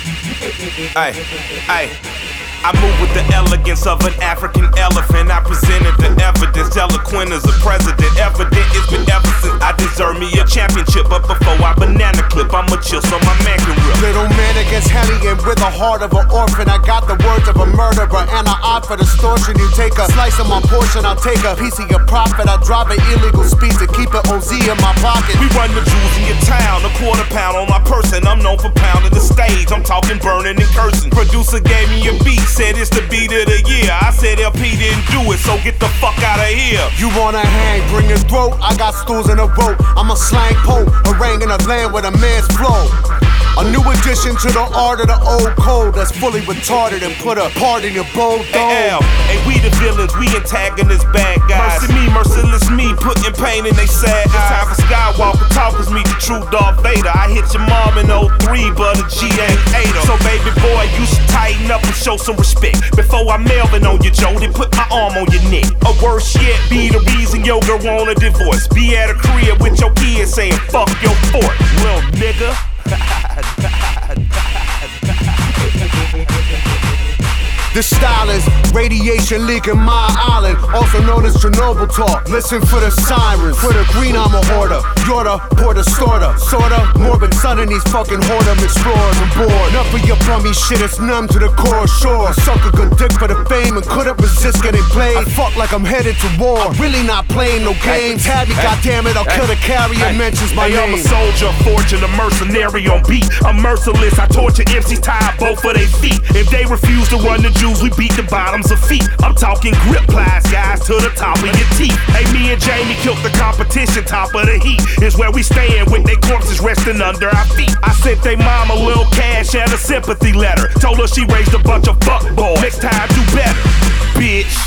Ay, ay. I move with the elegance of an African elephant. I presented the evidence, eloquent as a president. Evident it's been ever since I deserve me a championship. But before I banana clip, I'ma chill so my man can rip. Little man against hellion with the heart of an orphan. I got the words of a murderer and an eye for distortion. You take a slice of my portion, I'll take a piece of your profit. I drive an illegal speed to keep an OZ in my pocket. We run the jewels in your town, a quarter pound on my person. I'm known for pounding the stage, I'm talking burning and cursing. Producer gave me a beat, said it's the beat of the year. I said LP didn't do it, so get the fuck out of here. You wanna hang, bring your throat, I got stools in a rope. I'm a slang pope, haranguing a land with a man's flow. A new addition to the art of the old code that's fully retarded and put a part in your bold dome. Hey, L, hey, we the villains, we antagonists, bad guys. Mercy me, merciless me, putting pain in they sad eyes. It's time for Skywalker talkers, meet the true Darth Vader. I hit your mom in 03, but a G ain't ate her. So baby boy, you should tighten up and show some respect. Before I Melvin on you, Joe, then put my arm on your neck. Or worse yet, be the reason your girl want a divorce. Be at a crib with your kids saying, fuck your fort, little nigga. This style is radiation leaking my island, also known as Chernobyl talk. Listen for the sirens, for the green armor hoarder. Yorta, porter, sorta, sorta. Morbid son in these fucking whoredom explorers and bored. Enough of your bummy shit, it's numb to the core. Sure, suck a good dick for the fame and couldn't resist getting played. I fuck like I'm headed to war, I'm really not playing no games. Tabby, goddammit, I'll kill the carrier, mentions my name. I'm a soldier, fortune, a mercenary on beat. I'm merciless, I torture MCs, tie both of their feet. If they refuse to run the Jews, we beat the bottoms of feet. I'm talking grip plies, guys, to the top of your teeth. Hey, me and Jamie killed the competition, top of the heat. Is where we stand with they corpses resting under our feet. I sent they mom a little cash and a sympathy letter. Told her she raised a bunch of fuck boys. Next time, do better, bitch.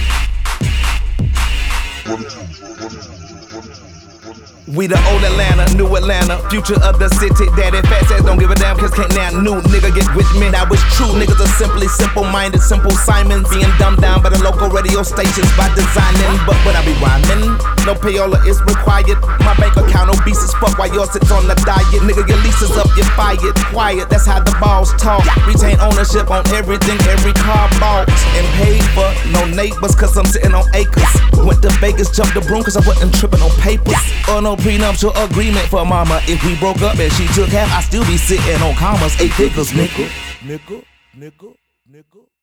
We the old Atlanta, new Atlanta, future of the city. Daddy fat says don't give a damn, cause can't now new nigga get with me. Now it's true, niggas are simply simple-minded, simple Simons. Being dumbed down by the local radio stations by designing. But when I be rhyming, no payola is required. My bank account obese as fuck while yours sits on the diet. Nigga, your lease is up, you're fired. Quiet, that's how the balls talk. Retain ownership on everything, every car bought and paid for. No neighbors, cause I'm sitting on acres. Went to Vegas, jumped the broom, cause I wasn't tripping on papers. Oh no prenuptial agreement for mama. If we broke up and she took half, I still be sitting on commas. 8 figures, nickel.